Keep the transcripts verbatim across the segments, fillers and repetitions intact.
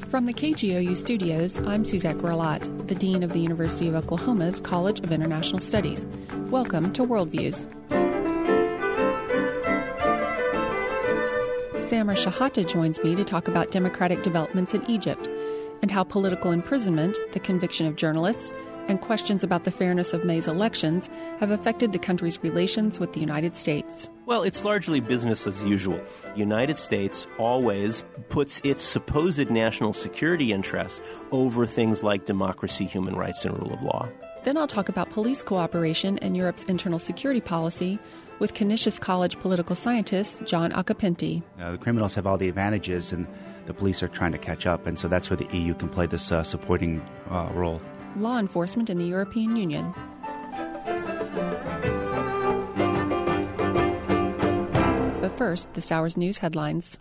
From the K G O U studios, I'm Suzette Grelot, the Dean of the University of Oklahoma's College of International Studies. Welcome to Worldviews. Samer Shahata joins me to talk about democratic developments in Egypt and how political imprisonment, the conviction of journalists, and questions about the fairness of May's elections have affected the country's relations with the United States. Well, it's largely business as usual. The United States always puts its supposed national security interests over things like democracy, human rights, and rule of law. Then I'll talk about police cooperation and Europe's internal security policy with Canisius College political scientist John Acapinti. Uh, the criminals have all the advantages, and the police are trying to catch up, and so that's where the E U can play this uh, supporting uh, role. Law enforcement in the European Union. But first, this hour's news headlines.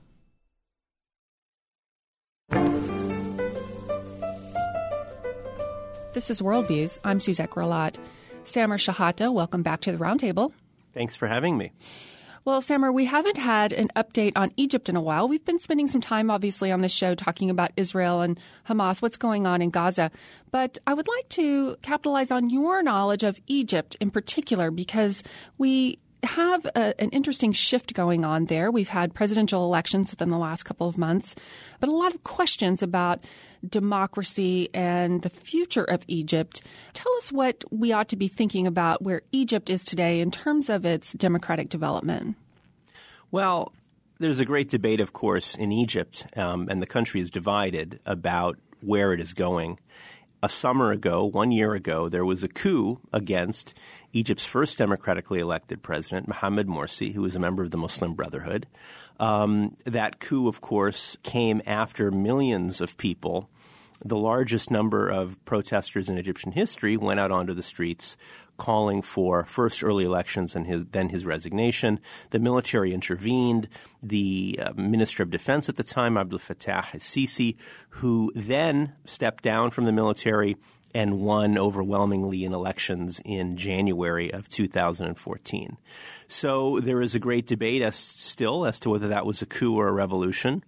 This is Worldviews. I'm Suzette Grelot. Samer Shahata, welcome back to the Roundtable. Thanks for having me. Well, Samer, we haven't had an update on Egypt in a while. We've been spending some time, obviously, on this show talking about Israel and Hamas, what's going on in Gaza. But I would like to capitalize on your knowledge of Egypt in particular, because we have a, an interesting shift going on there. We've had presidential elections within the last couple of months, but a lot of questions about democracy and the future of Egypt. Tell us what we ought to be thinking about where Egypt is today in terms of its democratic development. Well, there's a great debate, of course, in Egypt, um, and the country is divided about where it is going. A summer ago, one year ago, there was a coup against Egypt's first democratically elected president, Mohamed Morsi, who was a member of the Muslim Brotherhood. Um, that coup, of course, came after millions of people, the largest number of protesters in Egyptian history, went out onto the streets calling for first early elections and his, then his resignation. The military intervened. The uh, Minister of Defense at the time, Abdel Fattah el-Sisi, who then stepped down from the military and won overwhelmingly in elections in January of two thousand fourteen. So there is a great debate as, still as to whether that was a coup or a revolution.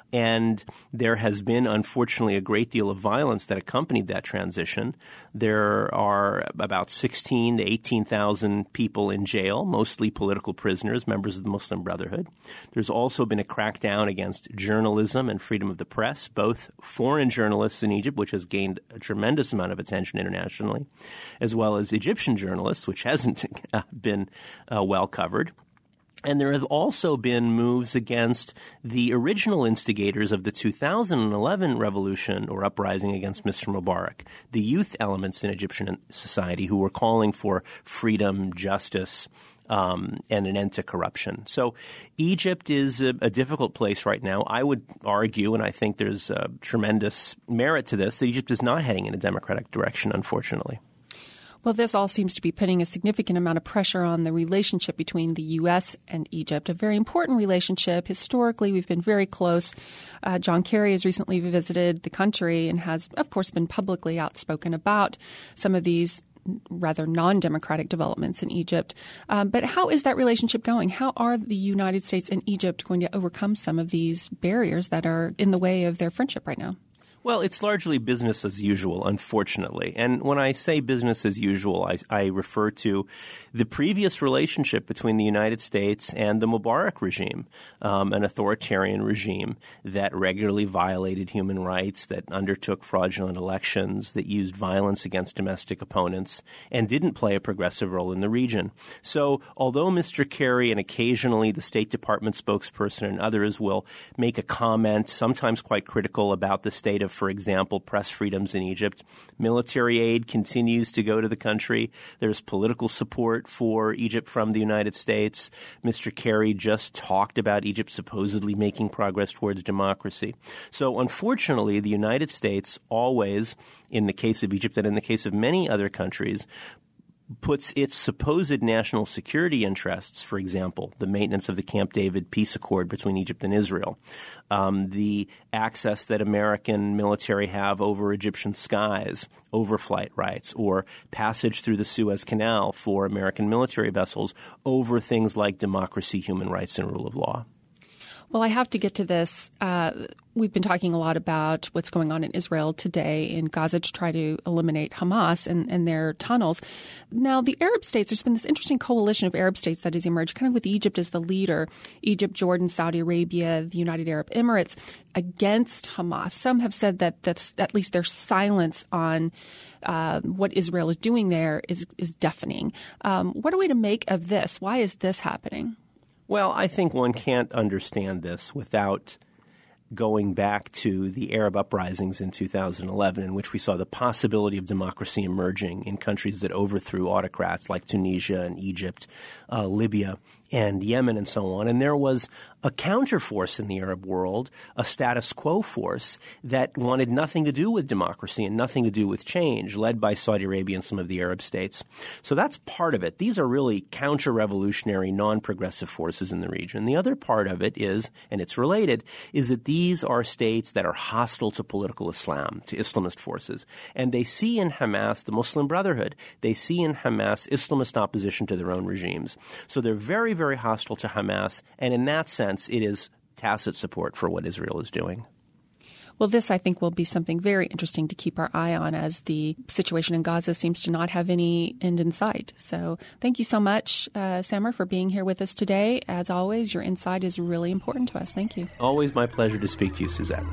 And there has been, unfortunately, a great deal of violence that accompanied that transition. There are about sixteen to eighteen thousand people in jail, mostly political prisoners, members of the Muslim Brotherhood. There's also been a crackdown against journalism and freedom of the press, both foreign journalists in Egypt, which has gained a tremendous amount of attention internationally, as well as Egyptian journalists, which hasn't been uh, well covered. And there have also been moves against the original instigators of the two thousand eleven revolution or uprising against Mister Mubarak, the youth elements in Egyptian society who were calling for freedom, justice, um, and an end to corruption. So Egypt is a, a difficult place right now. I would argue, and I think there's a tremendous merit to this, that Egypt is not heading in a democratic direction, unfortunately. Well, this all seems to be putting a significant amount of pressure on the relationship between the U S and Egypt, a very important relationship. Historically, we've been very close. Uh, John Kerry has recently visited the country and has, of course, been publicly outspoken about some of these rather non-democratic developments in Egypt. Um, but how is that relationship going? How are the United States and Egypt going to overcome some of these barriers that are in the way of their friendship right now? Well, it's largely business as usual, unfortunately. And when I say business as usual, I, I refer to the previous relationship between the United States and the Mubarak regime, um, an authoritarian regime that regularly violated human rights, that undertook fraudulent elections, that used violence against domestic opponents, and didn't play a progressive role in the region. So although Mister Kerry and occasionally the State Department spokesperson and others will make a comment, sometimes quite critical, about the state of, for example, press freedoms in Egypt, military aid continues to go to the country. There's political support for Egypt from the United States. Mister Kerry just talked about Egypt supposedly making progress towards democracy. So unfortunately, the United States always, in the case of Egypt and in the case of many other countries, puts its supposed national security interests, for example, the maintenance of the Camp David peace accord between Egypt and Israel, um, the access that American military have over Egyptian skies, overflight rights, or passage through the Suez Canal for American military vessels over things like democracy, human rights, and rule of law. Well, I have to get to this. Uh, we've been talking a lot about what's going on in Israel today in Gaza to try to eliminate Hamas and, and their tunnels. Now, the Arab states, there's been this interesting coalition of Arab states that has emerged, kind of with Egypt as the leader. Egypt, Jordan, Saudi Arabia, the United Arab Emirates against Hamas. Some have said that that's, at least their silence on uh, what Israel is doing there is, is deafening. Um, what are we to make of this? Why is this happening? Well, I think one can't understand this without going back to the Arab uprisings in two thousand eleven, in which we saw the possibility of democracy emerging in countries that overthrew autocrats like Tunisia and Egypt, uh, Libya, and Yemen and so on. And there was a counterforce in the Arab world, a status quo force that wanted nothing to do with democracy and nothing to do with change, led by Saudi Arabia and some of the Arab states. So that's part of it. These are really counter-revolutionary, non-progressive forces in the region. The other part of it is, and it's related, is that these are states that are hostile to political Islam, to Islamist forces. And they see in Hamas the Muslim Brotherhood. They see in Hamas Islamist opposition to their own regimes. So they're very, very hostile to Hamas. And in that sense, it is tacit support for what Israel is doing. Well, this, I think, will be something very interesting to keep our eye on as the situation in Gaza seems to not have any end in sight. So thank you so much, uh, Samer, for being here with us today. As always, your insight is really important to us. Thank you. Always my pleasure to speak to you, Suzette.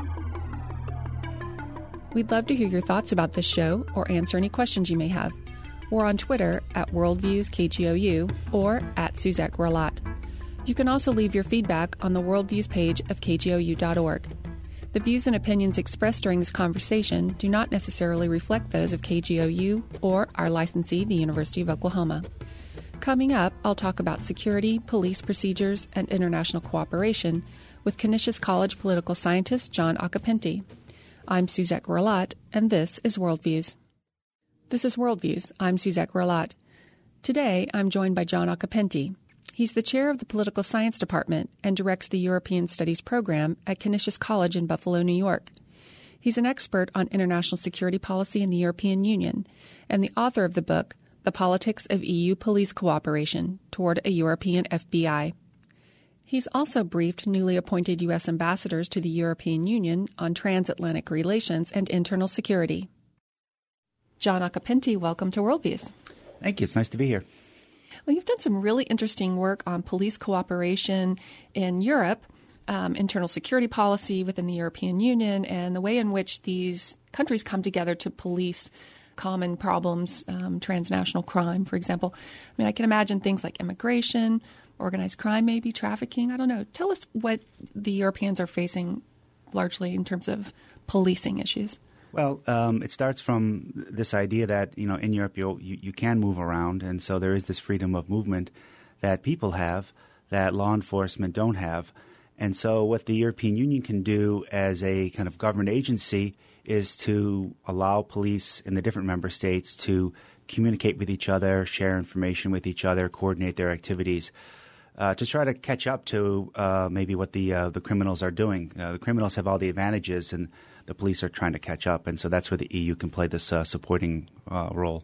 We'd love to hear your thoughts about this show or answer any questions you may have. We're on Twitter at Worldviews K G O U or at Suzette Grelot. You can also leave your feedback on the Worldviews page of K G O U dot org. The views and opinions expressed during this conversation do not necessarily reflect those of K G O U or our licensee, the University of Oklahoma. Coming up, I'll talk about security, police procedures, and international cooperation with Canisius College political scientist John Occhipinti. I'm Suzette Grelot, and this is Worldviews. This is Worldviews. I'm Suzette Grelot. Today, I'm joined by John Occhipinti. He's the chair of the Political Science Department and directs the European Studies program at Canisius College in Buffalo, New York. He's an expert on international security policy in the European Union and the author of the book, The Politics of E U Police Cooperation Toward a European F B I. He's also briefed newly appointed U S ambassadors to the European Union on transatlantic relations and internal security. John Occhipinti, welcome to Worldviews. Thank you. It's nice to be here. Well, you've done some really interesting work on police cooperation in Europe, um, internal security policy within the European Union, and the way in which these countries come together to police common problems, um, transnational crime, for example. I mean, I can imagine things like immigration, organized crime, maybe trafficking. I don't know. Tell us what the Europeans are facing largely in terms of policing issues. Well, um, it starts from this idea that, you know, in Europe you, you you can move around, and so there is this freedom of movement that people have that law enforcement don't have. And so what the European Union can do as a kind of government agency is to allow police in the different member states to communicate with each other, share information with each other, coordinate their activities, uh, to try to catch up to uh, maybe what the uh, the criminals are doing. Uh, the criminals have all the advantages, and the police are trying to catch up, and so that's where the E U can play this uh, supporting uh, role.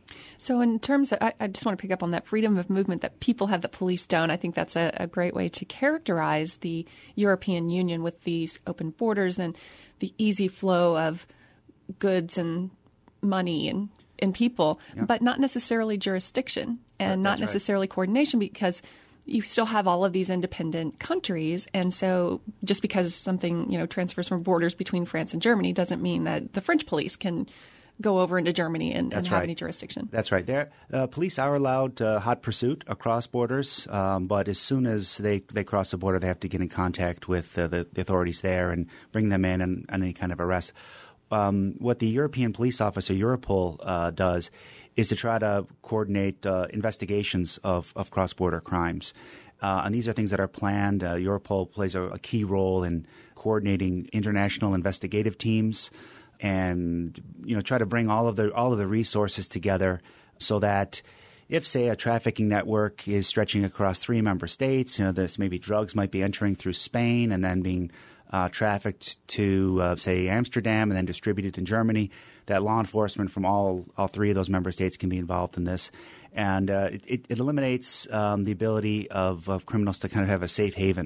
So in terms of, I, I just want to pick up on that freedom of movement that people have that police don't. I think that's a, a great way to characterize the European Union with these open borders and the easy flow of goods and money and, and people, yeah. but not necessarily jurisdiction and that, not necessarily right. coordination, because you still have all of these independent countries. And so just because something, you know, transfers from borders between France and Germany doesn't mean that the French police can go over into Germany and, and have right. any jurisdiction. That's right. There, uh, police are allowed uh, hot pursuit across borders, um, but as soon as they, they cross the border, they have to get in contact with uh, the, the authorities there and bring them in and, and any kind of arrest. Um, what the European Police Office, or Europol, uh, does is to try to coordinate uh, investigations of, of cross-border crimes. Uh, and these are things that are planned. Uh, Europol plays a, a key role in coordinating international investigative teams and, you know, try to bring all of the all of the resources together so that if, say, a trafficking network is stretching across three member states, you know, there's maybe drugs might be entering through Spain and then being Uh, trafficked to, uh, say, Amsterdam and then distributed in Germany, that law enforcement from all, all three of those member states can be involved in this. And uh, it, it eliminates um, the ability of, of criminals to kind of have a safe haven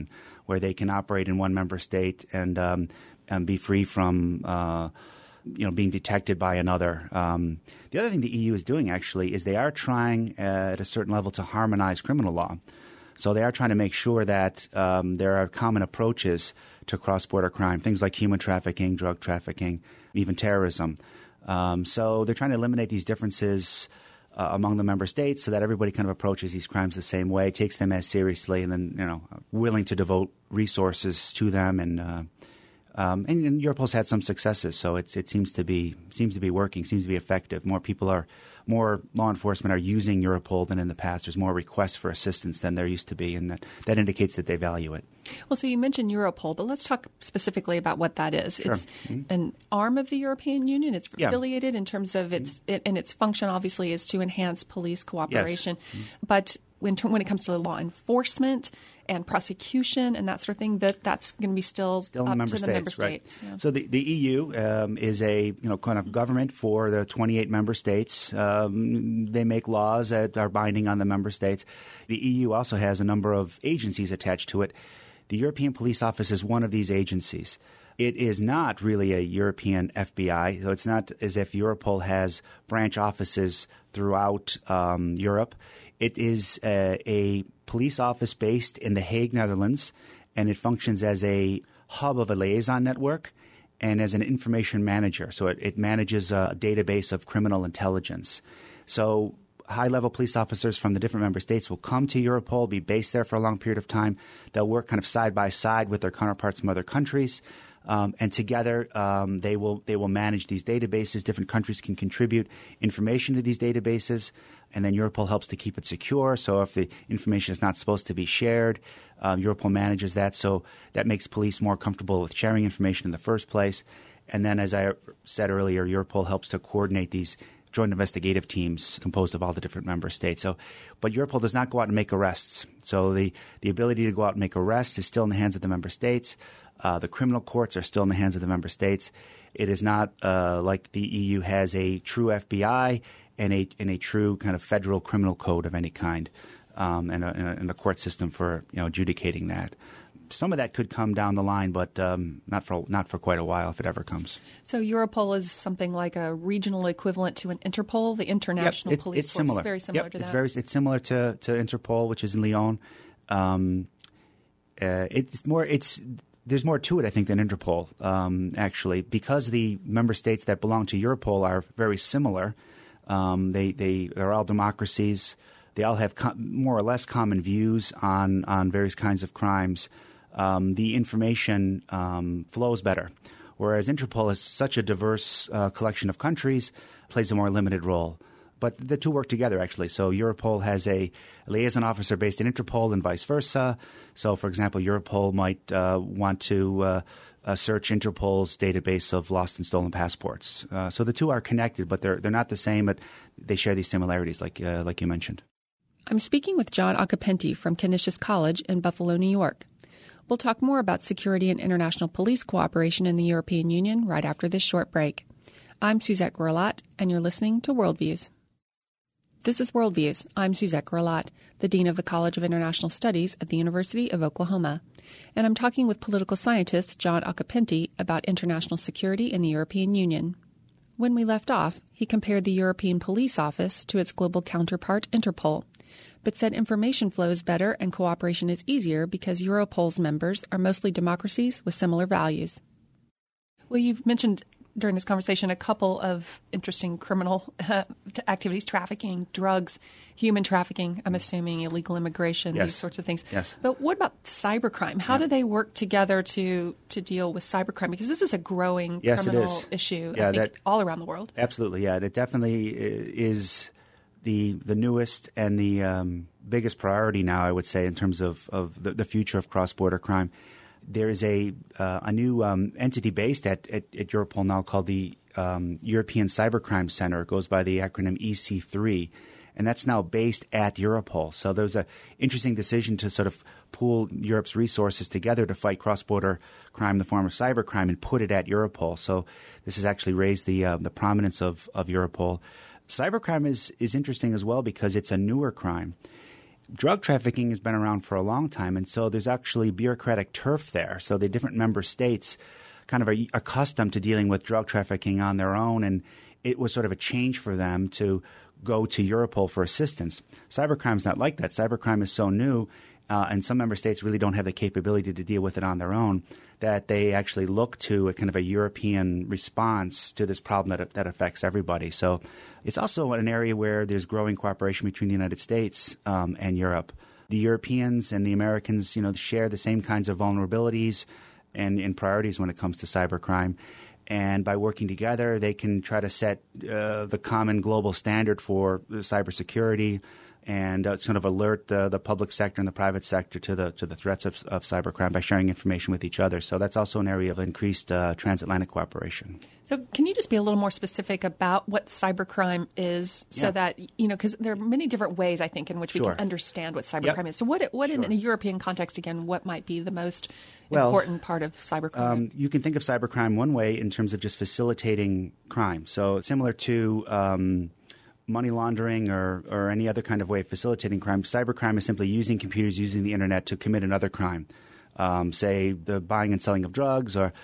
where they can operate in one member state and, um, and be free from uh, you know, being detected by another. Um, the other thing the E U is doing, actually, is they are trying uh, at a certain level to harmonize criminal law. So they are trying to make sure that um, there are common approaches to cross-border crime, things like human trafficking, drug trafficking, even terrorism. Um, so they're trying to eliminate these differences uh, among the member states so that everybody kind of approaches these crimes the same way, takes them as seriously, and then, you know, willing to devote resources to them. And uh, um, and, and Europol's had some successes, so it's, it seems to be seems to be working, seems to be effective. More people are, more law enforcement are using Europol than in the past. There's more requests for assistance than there used to be, and that, that indicates that they value it. Well, so you mentioned Europol, but let's talk specifically about what that is. Sure. It's mm-hmm. an arm of the European Union. It's Yeah. affiliated in terms of its mm-hmm. it, and its function, obviously, is to enhance police cooperation. Yes. Mm-hmm. But when, when it comes to law enforcement and prosecution and that sort of thing, that that's going to be still, still up in the member to states, the member right? states. Yeah. So the, the E U um, is a you know kind of government for the twenty-eight member states. Um, they make laws that are binding on the member states. The E U also has a number of agencies attached to it. The European Police Office is one of these agencies. It is not really a European F B I, so it's not as if Europol has branch offices throughout um, Europe. It is a, a police office based in The Hague, Netherlands, and it functions as a hub of a liaison network and as an information manager. So it, it manages a database of criminal intelligence. So high-level police officers from the different member states will come to Europol, be based there for a long period of time. They'll work kind of side by side with their counterparts from other countries. Um, and together, um, they will they will manage these databases. Different countries can contribute information to these databases, and then Europol helps to keep it secure. So if the information is not supposed to be shared, um, Europol manages that. So that makes police more comfortable with sharing information in the first place. And then, as I said earlier, Europol helps to coordinate these joint investigative teams composed of all the different member states. So, but Europol does not go out and make arrests. So the, the ability to go out and make arrests is still in the hands of the member states. Uh, the criminal courts are still in the hands of the member states. It is not uh, like the E U has a true F B I and a and a true kind of federal criminal code of any kind, um, and, a, and, a, and a court system for you know adjudicating that. Some of that could come down the line, but um, not for not for quite a while, if it ever comes. So Europol is something like a regional equivalent to an Interpol, the International yep, it, Police it's Force. Similar. Very similar yep, to it's that. Very, it's similar to, to Interpol, which is in Lyon. Um, uh, it's more. It's there's more to it, I think, than Interpol. Um, actually, because the member states that belong to Europol are very similar. Um, they they they're all democracies. They all have com- more or less common views on on various kinds of crimes. Um, the information um, flows better, whereas Interpol is such a diverse uh, collection of countries, plays a more limited role. But the two work together, actually. So Europol has a liaison officer based in Interpol and vice versa. So, for example, Europol might uh, want to uh, uh, search Interpol's database of lost and stolen passports. Uh, so the two are connected, but they're they're not the same, but they share these similarities, like uh, like you mentioned. I'm speaking with John Acapenti from Canisius College in Buffalo, New York. We'll talk more about security and international police cooperation in the European Union right after this short break. I'm Suzette Gurlat, and you're listening to Worldviews. This is Worldviews. I'm Suzette Gurlat, the Dean of the College of International Studies at the University of Oklahoma, and I'm talking with political scientist John Acapenti about international security in the European Union. When we left off, he compared the European Police Office to its global counterpart Interpol, but said information flows better and cooperation is easier because Europol's members are mostly democracies with similar values. Well, you've mentioned during this conversation a couple of interesting criminal uh, activities, trafficking, drugs, human trafficking, I'm assuming illegal immigration, yes. these sorts of things. Yes. But what about cybercrime? How yeah. do they work together to, to deal with cybercrime? Because this is a growing yes, criminal it is. issue yeah, I think, that, all around the world. Absolutely, yeah. It definitely is the the newest and the um, biggest priority now, I would say, in terms of, of the, the future of cross-border crime. There is a uh, a new um, entity based at, at, at Europol now called the um, European Cybercrime Center. It goes by the acronym E C three, and that's now based at Europol. So there's an interesting decision to sort of pool Europe's resources together to fight cross-border crime in the form of cybercrime and put it at Europol. So this has actually raised the uh, the prominence of, of Europol. Cybercrime is, is interesting as well because it's a newer crime. drug trafficking has been around for a long time, and so there's actually bureaucratic turf there. So the different member states kind of are accustomed to dealing with drug trafficking on their own, and it was sort of a change for them to go to Europol for assistance. Cybercrime is not like that. Cybercrime is so new, uh, and some member states really don't have the capability to deal with it on their own, that they actually look to a kind of a European response to this problem that that affects everybody. So it's also an area where there's growing cooperation between the United States um, and Europe. The Europeans and the Americans, you know, share the same kinds of vulnerabilities and, and priorities when it comes to cybercrime. And by working together, they can try to set uh, the common global standard for cybersecurity and uh, sort of alert the, the public sector and the private sector to the to the threats of, of cybercrime by sharing information with each other. So that's also an area of increased uh, transatlantic cooperation. So can you just be a little more specific about what cybercrime is so yeah. that, you know, because there are many different ways, I think, in which we sure. can understand what cybercrime yep. is. So what, what sure. in a European context, again, what might be the most well, important part of cybercrime? Um, you can think of cybercrime one way in terms of just facilitating crime. So similar to um, money laundering or, or any other kind of way of facilitating crime, cybercrime is simply using computers, using the internet to commit another crime, um, say the buying and selling of drugs or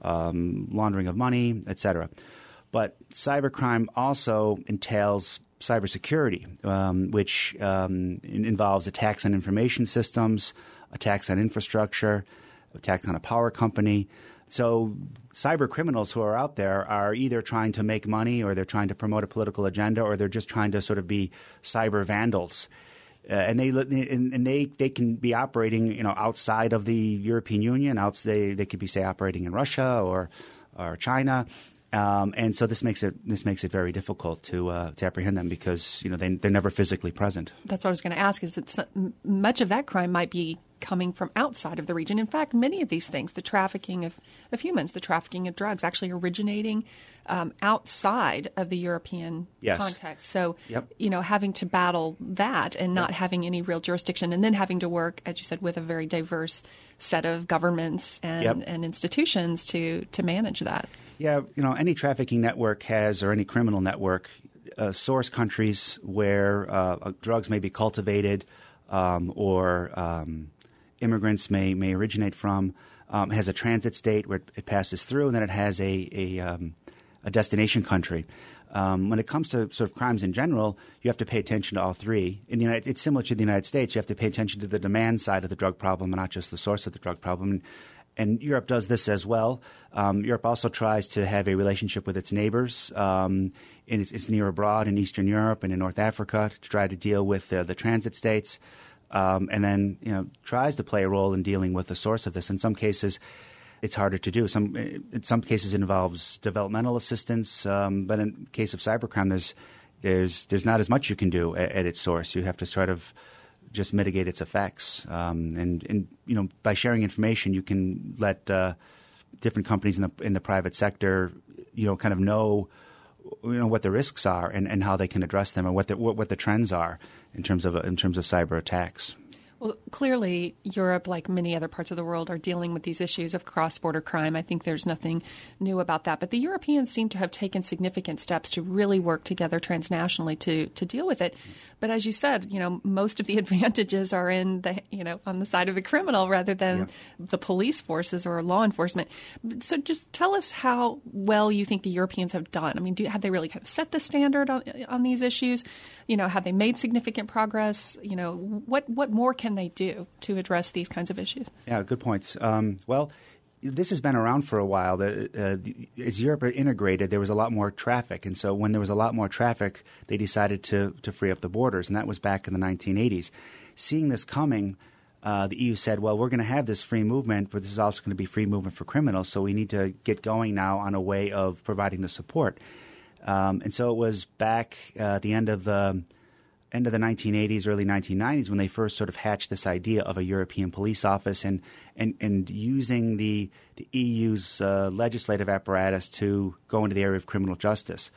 um, laundering of money, et cetera. But cybercrime also entails cybersecurity, um, which um, involves attacks on information systems, attacks on infrastructure, attacks on a power company. So cyber criminals who are out there are either trying to make money or they're trying to promote a political agenda or they're just trying to sort of be cyber vandals. Uh, and they and, and they they can be operating, you know, outside of the European Union. Outs they they could be, say, operating in Russia or or China. Um, and so this makes it this makes it very difficult to uh, to apprehend them because, you know, they they're never physically present. That's what I was going to ask. Is that some, much of that crime might be coming from outside of the region. In fact, many of these things, the trafficking of, of humans, the trafficking of drugs, actually originating um, outside of the European yes. context. So, yep. you know, having to battle that and not yep. having any real jurisdiction, and then having to work, as you said, with a very diverse set of governments and, yep. and institutions to to manage that. Yeah, you know, any trafficking network has, or any criminal network, uh, source countries where uh, drugs may be cultivated um, or um, immigrants may, may originate from, um, has a transit state where it passes through, and then it has a a, um, a destination country. Um, when it comes to sort of crimes in general, you have to pay attention to all three. In the United, it's similar to the United States. You have to pay attention to the demand side of the drug problem and not just the source of the drug problem. And, And Europe does this as well. Um, Europe also tries to have a relationship with its neighbors. Um, and it's, it's near abroad in Eastern Europe and in North Africa to try to deal with uh, the transit states. Um, and then, you know, tries to play a role in dealing with the source of this. In some cases, it's harder to do. Some, in some cases, it involves developmental assistance. Um, but in the case of cybercrime, there's there's there's not as much you can do at, at its source. You have to sort of just mitigate its effects. Um, and, and, you know, by sharing information, you can let uh, different companies in the in the private sector, you know, kind of know, you know, what the risks are and, and how they can address them, and what the what, what the trends are in terms of in terms of cyber attacks. Well, clearly, Europe, like many other parts of the world, are dealing with these issues of cross-border crime. I think there's nothing new about that. But the Europeans seem to have taken significant steps to really work together transnationally to to deal with it. But as you said, you know, most of the advantages are in the, you know, on the side of the criminal rather than yeah. the police forces or law enforcement. So just tell us how well you think the Europeans have done. I mean, do, have they really kind of set the standard on, on these issues? You know, have they made significant progress? You know, what what more can they do to address these kinds of issues? Yeah, good points. Um, well, this has been around for a while. The, uh, the, as Europe integrated, there was a lot more traffic. And so when there was a lot more traffic, they decided to, to free up the borders. And that was back in the nineteen eighties. Seeing this coming, uh, the E U said, well, we're going to have this free movement, but this is also going to be free movement for criminals. So we need to get going now on a way of providing the support. Um, and so it was back uh, at the end of the end of the nineteen eighties, early nineteen nineties, when they first sort of hatched this idea of a European police office and and, and using the, the E U's uh, legislative apparatus to go into the area of criminal justice.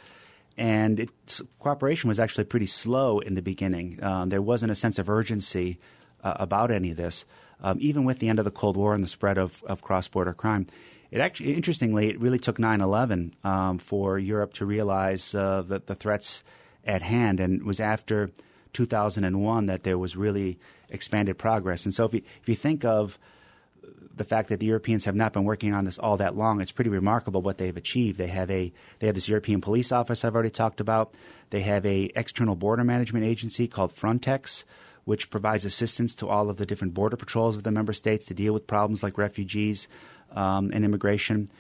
And its cooperation was actually pretty slow in the beginning. Um, there wasn't a sense of urgency uh, about any of this, um, even with the end of the Cold War and the spread of, of cross-border crime. It actually, interestingly, it really took nine eleven um, for Europe to realize uh, the, the threats at hand, and it was after two thousand one that there was really expanded progress. And so if you, if you think of the fact that the Europeans have not been working on this all that long, it's pretty remarkable what they've achieved. They have a they have this European Police Office I've already talked about. They have a external border management agency called Frontex, which provides assistance to all of the different border patrols of the member states to deal with problems like refugees um, and immigration.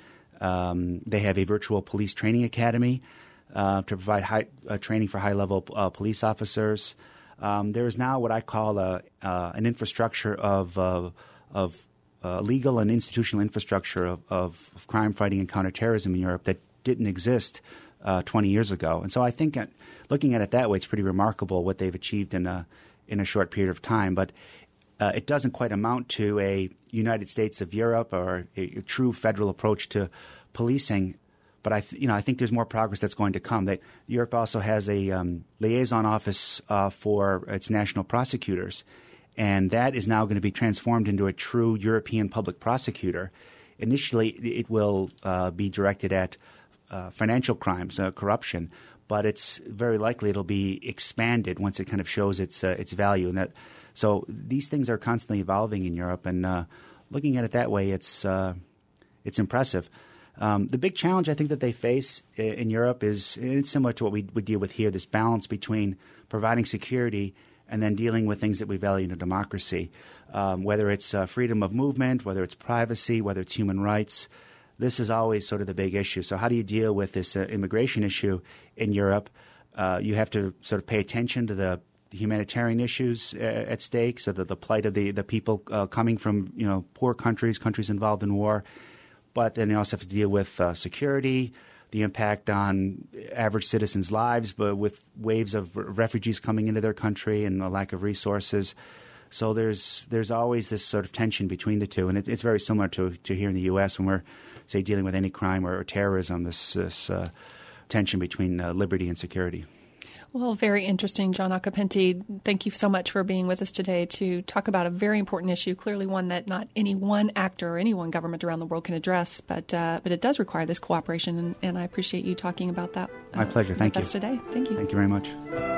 Um, they have a virtual police training academy uh, to provide high, uh, training for high-level uh, police officers. Um, there is now what I call a, uh, an infrastructure of uh, of Uh, legal and institutional infrastructure of, of, of crime fighting and counterterrorism in Europe that didn't exist uh, twenty years ago. And so I think at, looking at it that way, it's pretty remarkable what they've achieved in a, in a short period of time. But uh, it doesn't quite amount to a United States of Europe or a, a true federal approach to policing. But I, th- you know, I think there's more progress that's going to come. That Europe also has a um, liaison office uh, for its national prosecutors. And that is now going to be transformed into a true European public prosecutor. Initially, it will uh, be directed at uh, financial crimes, uh, corruption, but it's very likely it'll be expanded once it kind of shows its uh, its value. And that, so these things are constantly evolving in Europe, and uh, looking at it that way, it's uh, it's impressive. Um, the big challenge I think that they face in Europe is it's similar to what we would deal with here: this balance between providing security and then dealing with things that we value in a democracy, um, whether it's uh, freedom of movement, whether it's privacy, whether it's human rights. This is always sort of the big issue. So how do you deal with this uh, immigration issue in Europe? Uh, you have to sort of pay attention to the, the humanitarian issues uh, at stake, so that the plight of the, the people uh, coming from you know poor countries, countries involved in war. But then you also have to deal with uh, security, the impact on average citizens' lives, but with waves of refugees coming into their country and a lack of resources. So there's there's always this sort of tension between the two, and it, it's very similar to to here in the U S when we're, say, dealing with any crime or, or terrorism. This, this uh, tension between uh, liberty and security. Well, very interesting, John Occhipinti. Thank you so much for being with us today to talk about a very important issue, clearly one that not any one actor or any one government around the world can address, but uh, but it does require this cooperation, and, and I appreciate you talking about that. My uh, pleasure. Thank with you. us today. Thank you. Thank you very much.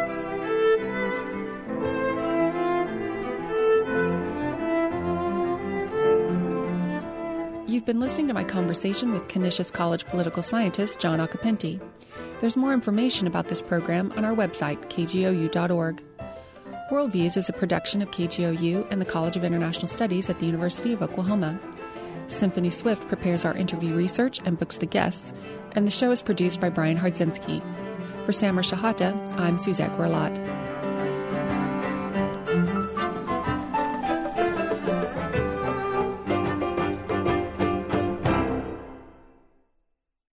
You've been listening to my conversation with Canisius College political scientist John Occhipinti. There's more information about this program on our website, k g o u dot org. Worldviews is a production of K G O U and the College of International Studies at the University of Oklahoma. Symphony Swift prepares our interview research and books the guests, and the show is produced by Brian Hardzinski. For Samer Shahata, I'm Suzette Gorlat.